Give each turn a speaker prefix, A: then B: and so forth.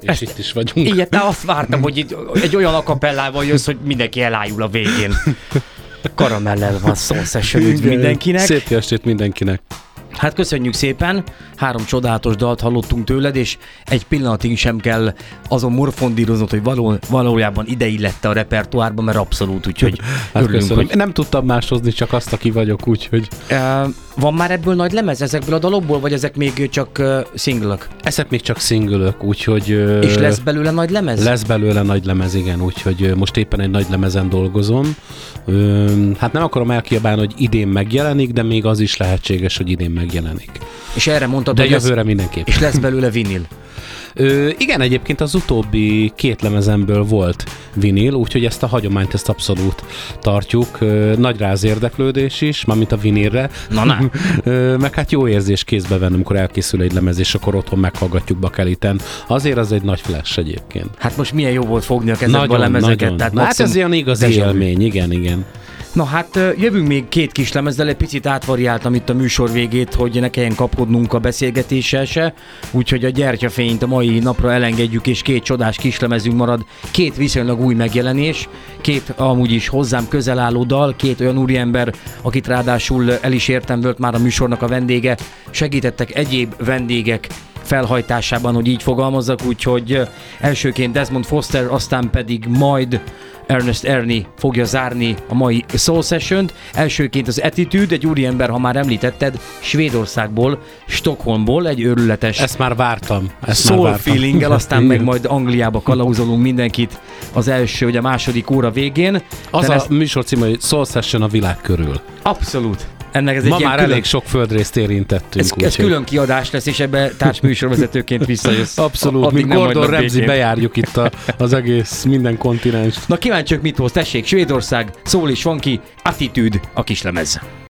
A: És itt is vagyunk.
B: Igen, azt vártam, hogy itt egy olyan akapellával jössz, hogy mindenki elájul a végén. Karamellel van Soul Session, üdv mindenkinek.
A: Szép estét mindenkinek.
B: Hát köszönjük szépen, 3 csodálatos dalt hallottunk tőled, és egy pillanatig sem kell azon morfondíroznod, hogy valójában ide illette a repertoárba, mert abszolút, úgyhogy
A: hát
B: örülünk,
A: hogy... Nem tudtam más hozni, csak azt, aki vagyok, úgyhogy...
B: Van már ebből nagy lemez ezekből a dalokból, vagy ezek még csak single-ök?
A: Ezek még csak single-ök, úgyhogy...
B: És lesz belőle nagy lemez?
A: Lesz belőle nagy lemez, igen, úgyhogy most éppen egy nagy lemezen dolgozom. Hát nem akarom elkiabálni, hogy idén megjelenik, de még az is lehetséges, hogy idén megjelenik.
B: És erre mondtad,
A: de
B: hogy
A: jövőre mindenképp.
B: És lesz belőle vinil?
A: Igen, egyébként az utóbbi 2 lemezemből volt vinil, úgyhogy ezt a hagyományt ezt abszolút tartjuk. Nagy rá az érdeklődés is, mármint a vinilre.
B: Na.
A: Meg hát jó érzés kézbe venni, amikor elkészül egy lemez, és akkor otthon meghallgatjuk bakeliten. Azért az egy nagy flash egyébként.
B: Hát most milyen jó volt fogni a kezekbe a lemezeket.
A: Nagyon.
B: Tehát
A: hát ez ilyen igazi élmény, igen.
B: Na hát jövünk még 2 kis lemezzel, egy picit átvariáltam itt a műsor végét, hogy ne kelljen kapkodnunk a beszélgetéssel se, úgyhogy a gyertyafényt a mai napra elengedjük, és 2 csodás kislemezünk marad, 2 viszonylag új megjelenés, 2 amúgy is hozzám közel álló dal, 2 olyan úriember, akit ráadásul el is értem, volt már a műsornak a vendége, segítettek egyéb vendégek felhajtásában, hogy így fogalmazzak, úgyhogy elsőként Desmond Foster, aztán pedig majd Ernest Ernie fogja zárni a mai Soul Session-t. Elsőként az Attitude, egy úriember, ha már említetted, Svédországból, Stockholmból, egy őrületes...
A: Ezt már vártam.
B: Soul feeling-el, aztán meg majd Angliába kalauzolunk mindenkit az első, vagy a második óra végén.
A: Az a műsor címe, hogy Soul Session a világ körül.
B: Abszolút. Ennek ez
A: ma már elég sok földrészt érintettünk.
B: Ez külön kiadás lesz, és ebbe társműsorvezetőként visszajössz.
A: Abszolút, mi Gordon Ramsay bejárjuk itt az egész minden kontinens.
B: Na kíváncsiak mit hoz, tessék, Svédország, Soul és Funky, Attitude a kislemez.